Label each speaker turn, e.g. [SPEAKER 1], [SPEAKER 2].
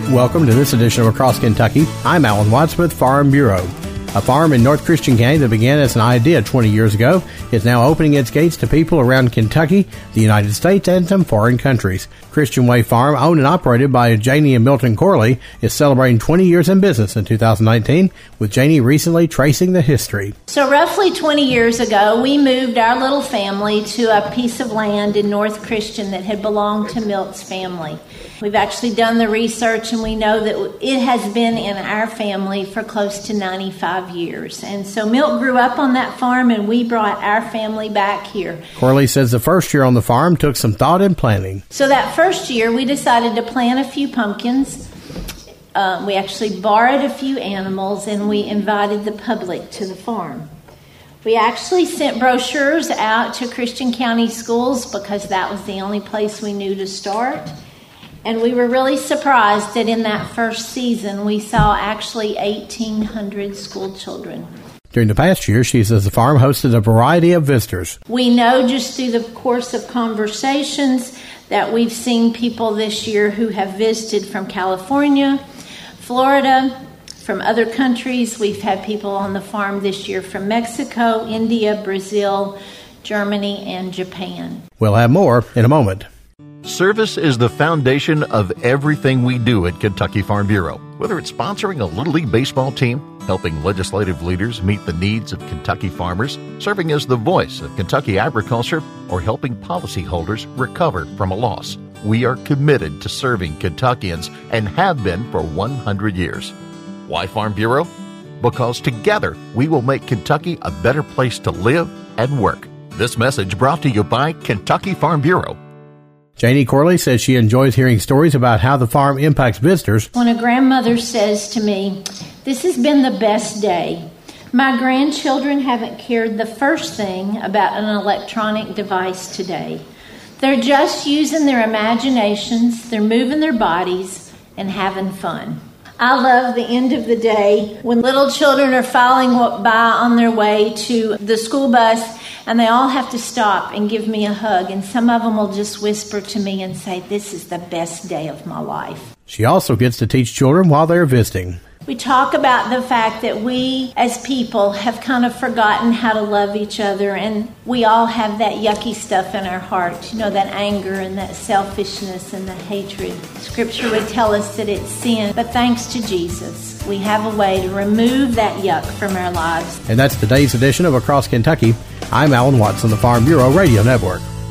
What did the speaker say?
[SPEAKER 1] Welcome to this edition of Across Kentucky. I'm Alan Watts with Farm Bureau. A farm in North Christian County that began as an idea 20 years ago is now opening its gates to people around Kentucky, the United States, and some foreign countries. Christian Way Farm, owned and operated by Janie and Milton Corley, is celebrating 20 years in business in 2019, with Janie recently tracing the history.
[SPEAKER 2] So roughly 20 years ago, we moved our little family to a piece of land in North Christian that had belonged to Milt's family. We've actually done the research, and we know that it has been in our family for close to 95 years. And so Milt grew up on that farm, and we brought our family back here.
[SPEAKER 1] Corley says the first year on the farm took some thought and planning.
[SPEAKER 2] So that first year, we decided to plant a few pumpkins. We actually borrowed a few animals, and we invited the public to the farm. We actually sent brochures out to Christian County schools because that was the only place we knew to start. And we were really surprised that in that first season, we saw actually 1,800 school children.
[SPEAKER 1] During the past year, she says the farm hosted a variety of visitors.
[SPEAKER 2] We know just through the course of conversations that we've seen people this year who have visited from California, Florida, from other countries. We've had people on the farm this year from Mexico, India, Brazil, Germany, and Japan.
[SPEAKER 1] We'll have more in a moment.
[SPEAKER 3] Service is the foundation of everything we do at Kentucky Farm Bureau. Whether it's sponsoring a Little League baseball team, helping legislative leaders meet the needs of Kentucky farmers, serving as the voice of Kentucky agriculture, or helping policyholders recover from a loss, we are committed to serving Kentuckians and have been for 100 years. Why Farm Bureau? Because together we will make Kentucky a better place to live and work. This message brought to you by Kentucky Farm Bureau.
[SPEAKER 1] Janie Corley says she enjoys hearing stories about how the farm impacts visitors.
[SPEAKER 2] When a grandmother says to me, "This has been the best day. My grandchildren haven't cared the first thing about an electronic device today. They're just using their imaginations, they're moving their bodies, and having fun." I love the end of the day when little children are filing by on their way to the school bus, and they all have to stop and give me a hug. And some of them will just whisper to me and say, "This is the best day of my life."
[SPEAKER 1] She also gets to teach children while they're visiting.
[SPEAKER 2] We talk about the fact that we as people have kind of forgotten how to love each other, and we all have that yucky stuff in our heart, that anger and that selfishness and the hatred. Scripture would tell us that it's sin, but thanks to Jesus, we have a way to remove that yuck from our lives.
[SPEAKER 1] And that's today's edition of Across Kentucky. I'm Alan Watts on the Farm Bureau Radio Network.